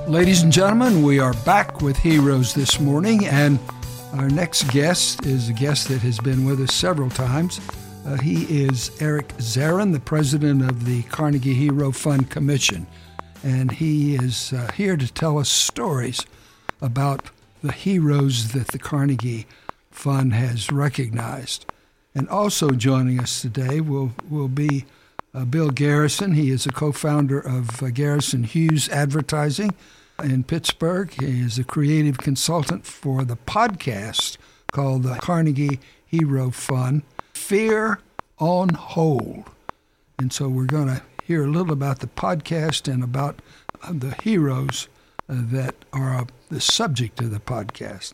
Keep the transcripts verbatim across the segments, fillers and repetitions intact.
Ladies and gentlemen, we are back with Heroes this morning, and our next guest is a guest that has been with us several times. Uh, he is Eric Zarin, the president of the Carnegie Hero Fund Commission, and he is uh, here to tell us stories about the heroes that the Carnegie Fund has recognized. And also joining us today will, will be uh, Bill Garrison. He is a co-founder of uh, Garrison Hughes Advertising in Pittsburgh. He is a creative consultant for the podcast called the Carnegie Hero Fund, Fear on Hold. And so we're going to hear a little about the podcast and about uh, the heroes uh, that are uh, the subject of the podcast.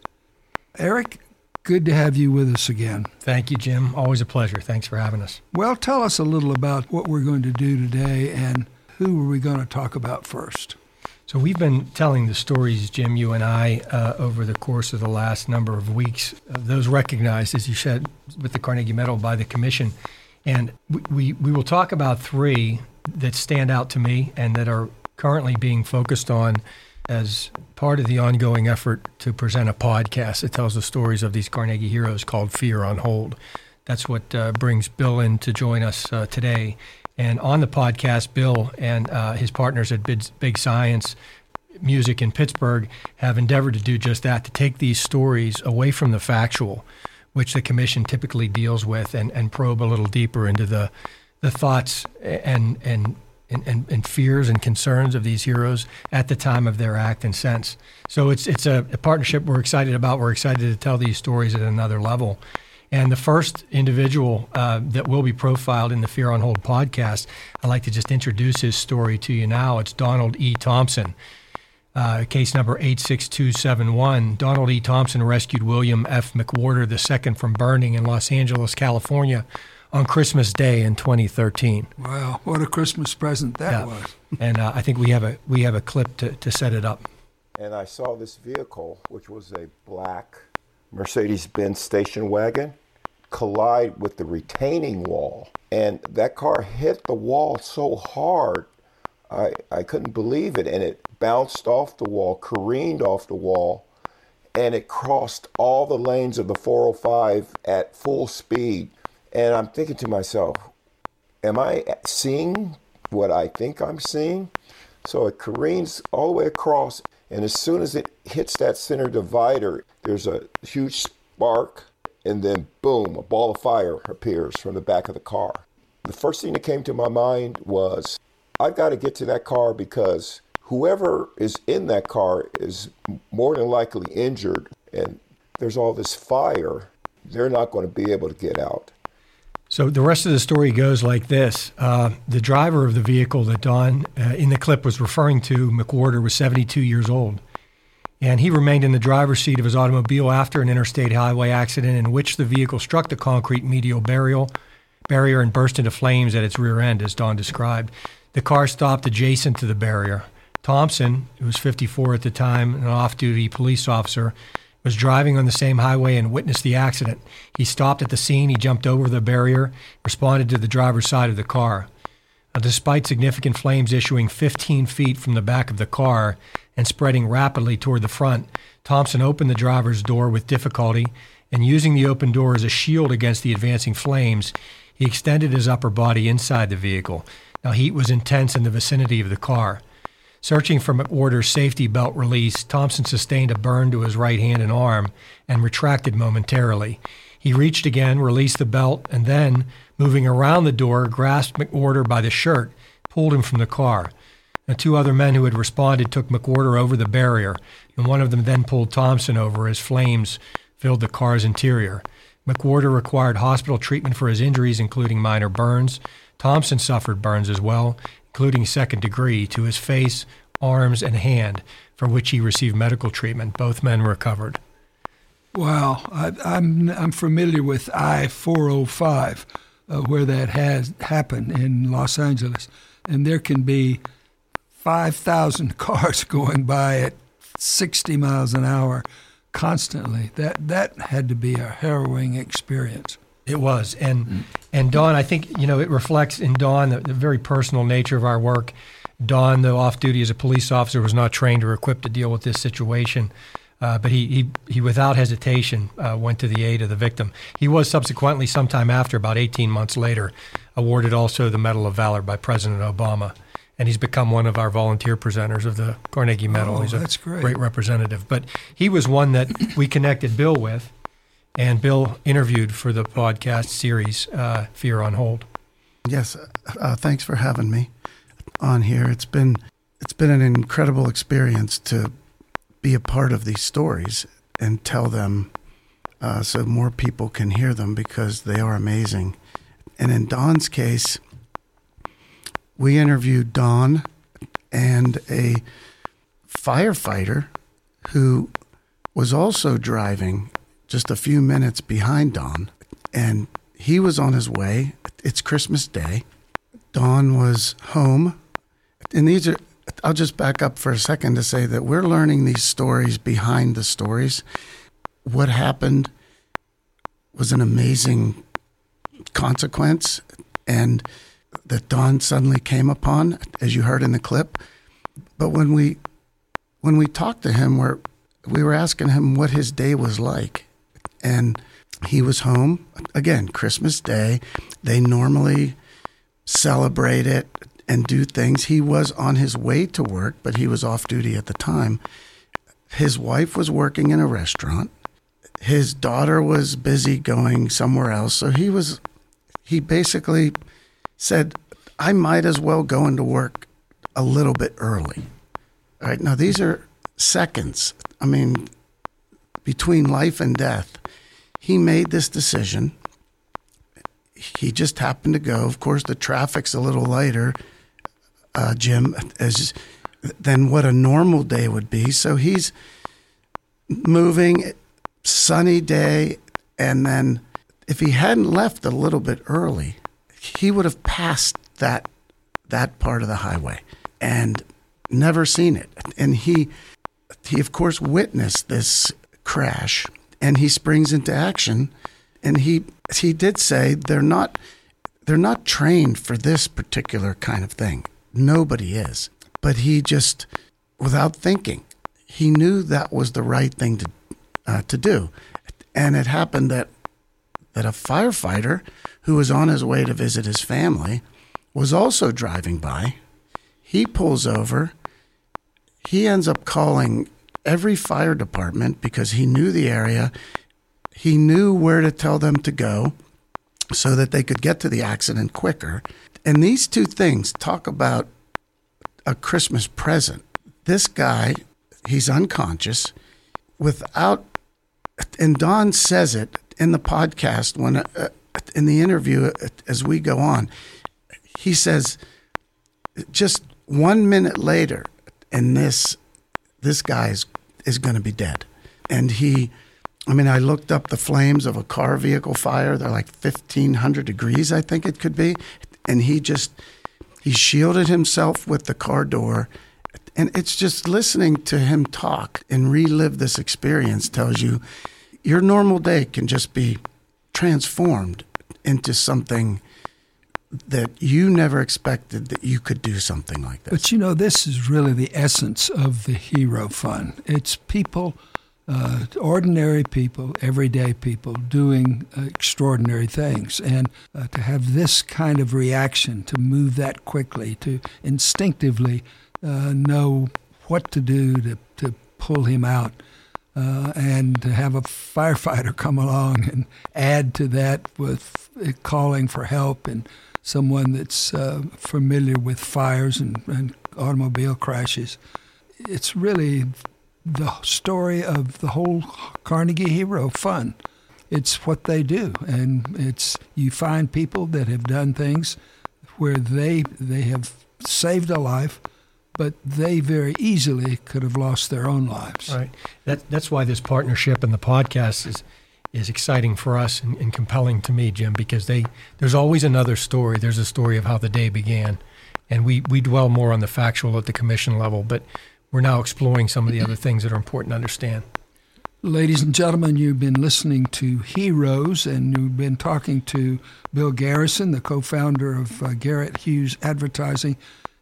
Eric, good to have you with us again. Thank you, Jim. Always a pleasure. Thanks for having us. Well, tell us a little about what we're going to do today and who are we going to talk about first? So we've been telling the stories, Jim, you and I, uh, over the course of the last number of weeks, uh, those recognized, as you said, with the Carnegie Medal by the Commission. And we, we, we will talk about three that stand out to me and that are currently being focused on as part of the ongoing effort to present a podcast that tells the stories of these Carnegie heroes called Fear on Hold. That's what uh, brings Bill in to join us uh, today. And on the podcast, Bill and uh, his partners at Big, Big Science Music in Pittsburgh have endeavored to do just that, to take these stories away from the factual, which the Commission typically deals with, and, and probe a little deeper into the the thoughts and and, and and fears and concerns of these heroes at the time of their act and sense. So it's it's a, a partnership we're excited about. We're excited to tell these stories at another level. And the first individual uh, that will be profiled in the Fear on Hold podcast, I'd like to just introduce his story to you now. It's Donald E. Thompson, uh, case number eight six two seven one. Donald E. Thompson rescued William F. McWhorter the second from burning in Los Angeles, California on Christmas Day in twenty thirteen. Wow, what a Christmas present that yeah. was. And uh, I think we have a we have a clip to, to set it up. And I saw this vehicle, which was a black Mercedes-Benz station wagon, collide with the retaining wall. And that car hit the wall so hard, I, I couldn't believe it. And it bounced off the wall, careened off the wall, and it crossed all the lanes of the four oh five at full speed. And I'm thinking to myself, am I seeing what I think I'm seeing? So it careens all the way across, and as soon as it hits that center divider, there's a huge spark, and then boom, a ball of fire appears from the back of the car. The first thing that came to my mind was, I've got to get to that car because whoever is in that car is more than likely injured, and there's all this fire, they're not going to be able to get out. So the rest of the story goes like this. Uh, the driver of the vehicle that Don uh, in the clip was referring to, McWhorter, was seventy-two years old. And he remained in the driver's seat of his automobile after an interstate highway accident in which the vehicle struck the concrete medial barrier, barrier and burst into flames at its rear end, as Don described. The car stopped adjacent to the barrier. Thompson, who was fifty-four at the time, an off-duty police officer, was driving on the same highway and witnessed the accident. He stopped at the scene, he jumped over the barrier, responded to the driver's side of the car. Now, despite significant flames issuing fifteen feet from the back of the car and spreading rapidly toward the front, Thompson opened the driver's door with difficulty, and using the open door as a shield against the advancing flames, he extended his upper body inside the vehicle. Now, heat was intense in the vicinity of the car. Searching for McWhorter's safety belt release, Thompson sustained a burn to his right hand and arm and retracted momentarily. He reached again, released the belt, and then, moving around the door, grasped McWhorter by the shirt, pulled him from the car. The two other men who had responded took McWhorter over the barrier, and one of them then pulled Thompson over as flames filled the car's interior. McWhorter required hospital treatment for his injuries, including minor burns. Thompson suffered burns as well, including second degree, to his face, arms, and hand, for which he received medical treatment. Both men recovered. Wow, I, I'm I'm familiar with I four oh five, uh, where that has happened in Los Angeles, and there can be five thousand cars going by at sixty miles an hour constantly. That that had to be a harrowing experience. It was, and and Don, I think, you know, it reflects in Don the, the very personal nature of our work. Don, though off duty as a police officer, was not trained or equipped to deal with this situation. Uh, but he, he, he, without hesitation, uh, went to the aid of the victim. He was subsequently, sometime after, about eighteen months later, awarded also the Medal of Valor by President Obama. And he's become one of our volunteer presenters of the Carnegie Medal. Oh, he's a that's great. great representative. But he was one that we connected Bill with, and Bill interviewed for the podcast series, uh, Fear on Hold. Yes, uh, thanks for having me on here. It's been it's been an incredible experience to be a part of these stories and tell them uh, so more people can hear them, because they are amazing. And in Don's case, we interviewed Don and a firefighter who was also driving just a few minutes behind Don, and he was on his way. It's Christmas Day. Don was home, and these are, I'll just back up for a second to say that we're learning these stories behind the stories. What happened was an amazing consequence, and that Don suddenly came upon, as you heard in the clip. But when we when we talked to him, we're, we were asking him what his day was like. And he was home, again, Christmas Day. They normally celebrate it and do things. He was on his way to work, but he was off duty at the time. His wife was working in a restaurant. His daughter was busy going somewhere else. So he was, he basically said, I might as well go into work a little bit early. All right, now these are seconds. I mean, between life and death. He made this decision. He just happened to go. Of course, the traffic's a little lighter, uh, Jim, as than what a normal day would be. So he's moving, sunny day, and then if he hadn't left a little bit early, he would have passed that that part of the highway and never seen it. And he he of course witnessed this crash, and he springs into action. And he he did say they're not they're not trained for this particular kind of thing. Nobody is. But he just, without thinking, he knew that was the right thing to uh, to do. And it happened that that a firefighter who was on his way to visit his family was also driving by. He pulls over. He ends up calling every fire department because he knew the area. He knew where to tell them to go so that they could get to the accident quicker. And these two things talk about a Christmas present. This guy, he's unconscious without, and Don says it in the podcast when, uh, in the interview as we go on, he says, just one minute later, and this, this guy is, is going to be dead. And he, I mean, I looked up the flames of a car vehicle fire. They're like fifteen hundred degrees, I think it could be. And he just, he shielded himself with the car door. And it's just listening to him talk and relive this experience tells you your normal day can just be transformed into something that you never expected that you could do something like this. But you know, this is really the essence of the Hero Fund. It's people, uh, ordinary people, everyday people doing uh, extraordinary things. And uh, to have this kind of reaction, to move that quickly, to instinctively uh, know what to do to, to pull him out, uh, and to have a firefighter come along and add to that with calling for help, and someone that's uh, familiar with fires and, and automobile crashes. It's really the story of the whole Carnegie Hero Fund. It's what they do, and it's you find people that have done things where they they have saved a life, but they very easily could have lost their own lives. Right. That that's why this partnership and the podcast is is exciting for us and, and compelling to me, Jim, because they there's always another story. There's a story of how the day began, and we, we dwell more on the factual at the commission level, but we're now exploring some of the other things that are important to understand. Ladies and gentlemen, you've been listening to Heroes, and you've been talking to Bill Garrison, the co-founder of uh, Garrett Hughes Advertising,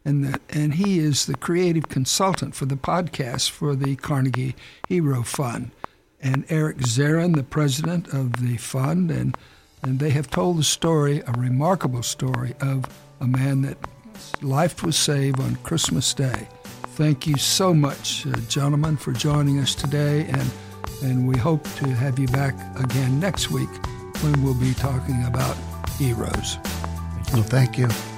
and that, and he is the creative consultant for the podcast for the Carnegie Hero Fund. And Eric Zarin, the president of the fund, and and they have told the story, a remarkable story of a man that life was saved on Christmas Day. Thank you so much, uh, gentlemen, for joining us today, and and we hope to have you back again next week when we'll be talking about heroes. Well, thank you.